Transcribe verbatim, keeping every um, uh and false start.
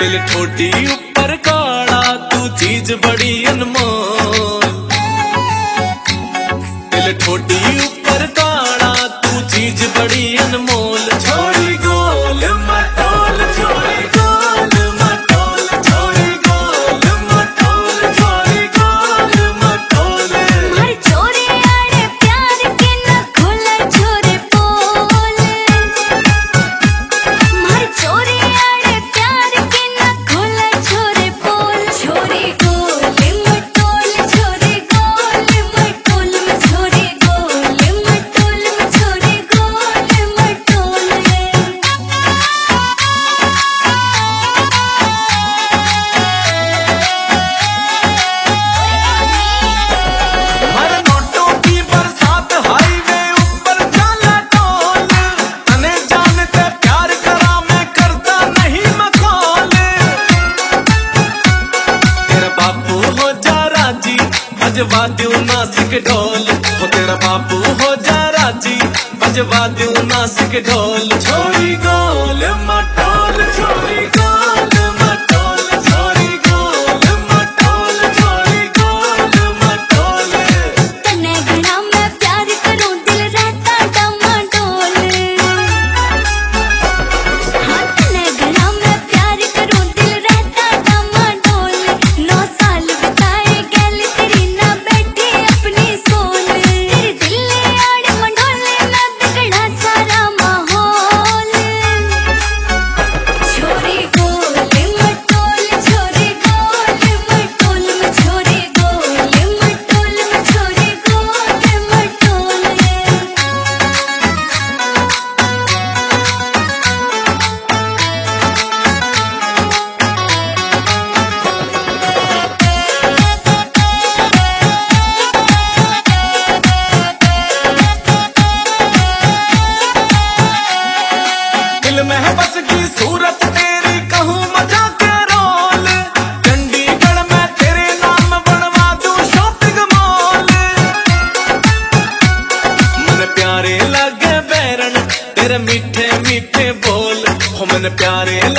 दिल ठोडी ऊपर काला तू चीज बड़ी अनमोल। दिल ठोडी ऊपर काला तू चीज बड़ी अनमोल। छोरी गोल मटोल छोरी गोल मटोल छोरी गोल मटोल छोरी गोल मटोल। हर छोरे आड़े प्यार के न खुले छोरे पोल। हर छोरे आड़े प्यार के न खुले छोरे पोल। छोरी गोल मटोल छोरी गोल मटोल छोरी गोल मटोल छोरी गोल मटोल। हर नोटों की बरसात हाईवे ऊपर जाला टोल। तने जानते प्यार करा मैं करता नहीं मखौल। तेरा बापू हो जा राजी बजवा दूं नासिक ढोल। हो तेरा बापू हो जा राजी बजवा दूं नासिक ढोल। छोरी गोल मटोल छोरी गोल मटोल छोरी गोल मटोल छोरी गोल मटोल। तन्ने घना मैं प्यार करूं दिल रहता डमाडोल। हाँ तन्ने घना मैं प्यार करूं दिल रहता डमाडोल। नौ साल बिताए गैल तेरी ना बैठी अपनी सोल। तेरे दिल ने आड़े मंडोले मैं बिगड़ा सारा माहौल। छोरी गोल मटोल छोरी गोल मटोल छोरी गोल मटोल छोरी गोल मटोल। दिल में है बस की सूरत तेरी कहूँ मजा के रोल। चंडीगढ़ में तेरे नाम बनवा दूं शॉपिंग मॉल। मन प्यारे लगे बैरन तेरे मीठे मीठे बोल। हो मन प्यारे